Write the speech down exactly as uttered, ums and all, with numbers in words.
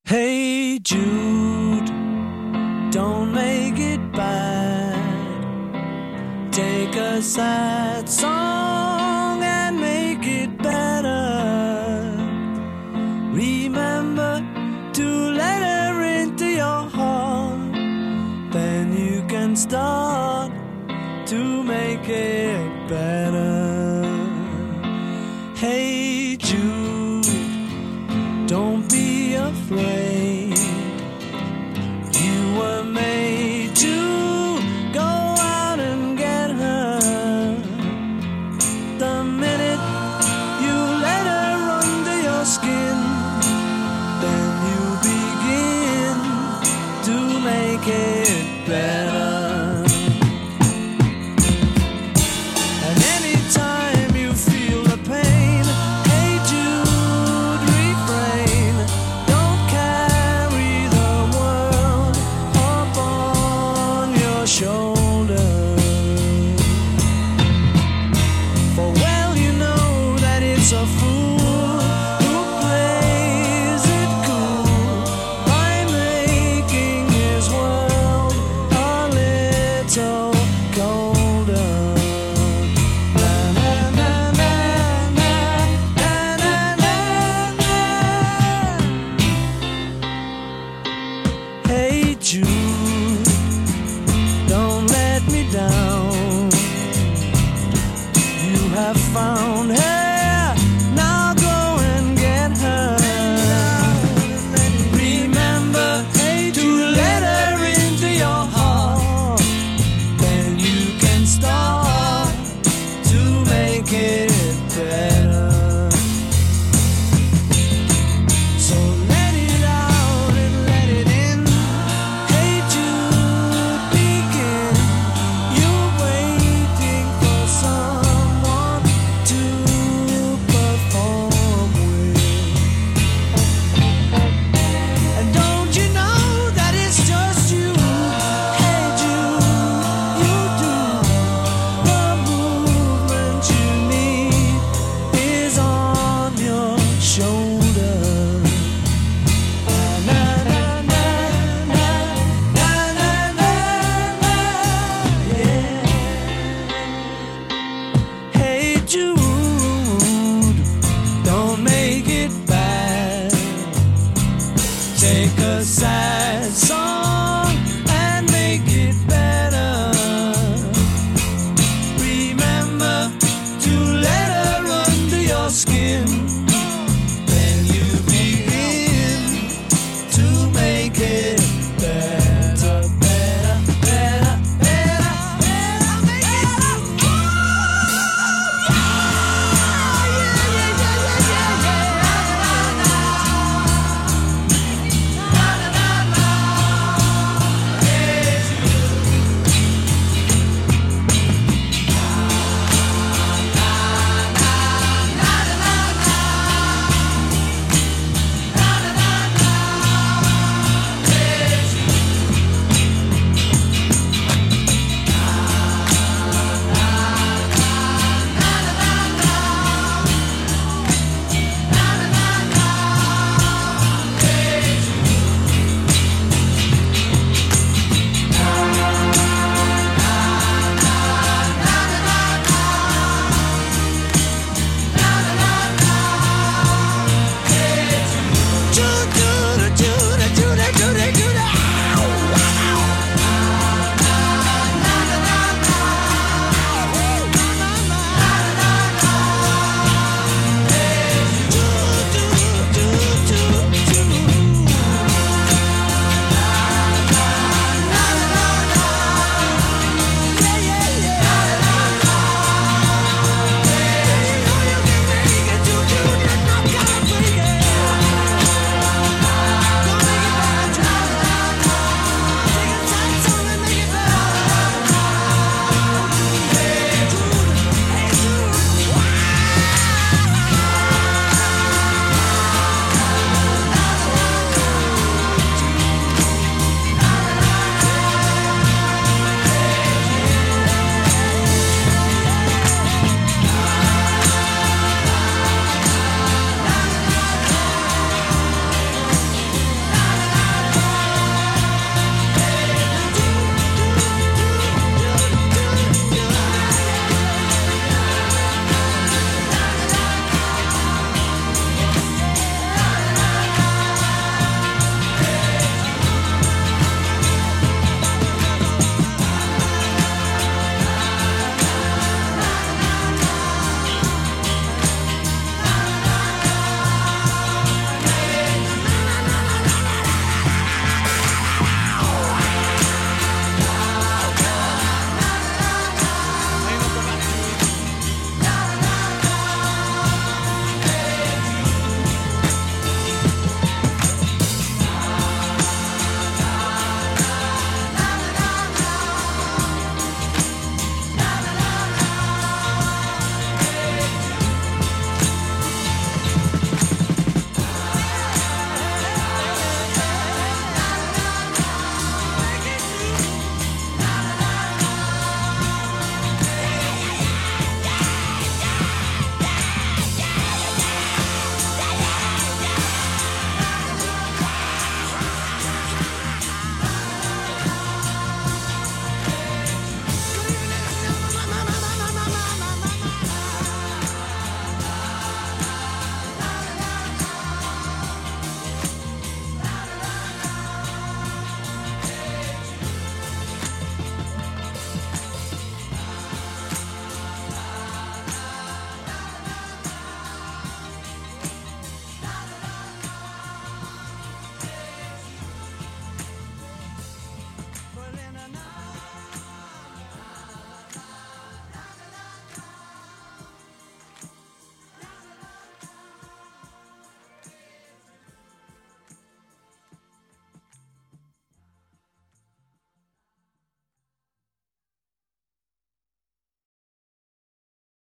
Hey Jude, don't make it bad. Take a sad song and make it better. Remember to let her into your heart. Then you can start to make it better. Hey Jude, don't be afraid. You were made to go out and get her. The minute you let her under your skin, then you begin to make it better. And anytime you feel the pain, hey Jude, refrain. Don't carry the world up on your shoulder. For well you know that it's a fool who plays it cool by making his world a little colder. Na, na, na, na, na, na, na, na. Hey Jude, don't let me down. You have found her, now go and get her. Remember to let her into your heart. Then you can start to make it better. So let it out and let it in. Hey Jude, begin. You're waiting for someone to perform with. And don't you know that it's just you? Hey Jude, you do. The movement you need is on your shoulder. Na, na, na, na, na, na, na, na, yeah. Hey Jude, don't make it bad. Take a sad song